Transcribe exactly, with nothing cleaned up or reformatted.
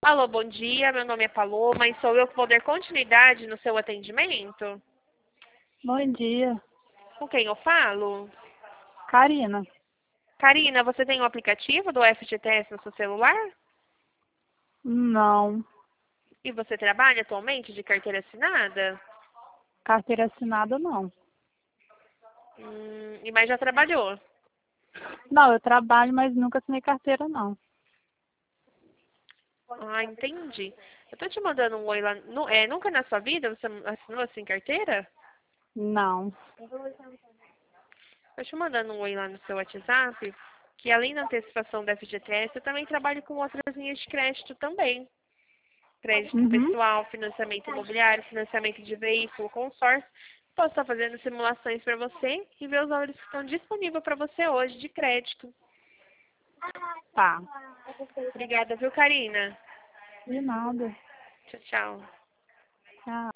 Alô, bom dia. Meu nome é Paloma e sou eu que vou dar continuidade no seu atendimento. Bom dia. Com quem eu falo? Karina. Karina, você tem o aplicativo do F G T S no seu celular? Não. E você trabalha atualmente de carteira assinada? Carteira assinada, não. Hum, e mas já trabalhou? Não, eu trabalho, mas nunca assinei carteira, não. Ah, entendi. Eu tô te mandando um oi lá. Nu- é, nunca na sua vida você assinou assim carteira? Não. Eu te mandando um oi lá no seu WhatsApp, que além da antecipação da F G T S, eu também trabalho com outras linhas de crédito também. Crédito Uhum. pessoal, financiamento imobiliário, financiamento de veículo, consórcio. Posso estar fazendo simulações para você e ver os valores que estão disponíveis para você hoje de crédito. Tá. Obrigada, viu, Karina? De nada. Tchau, tchau. Tchau.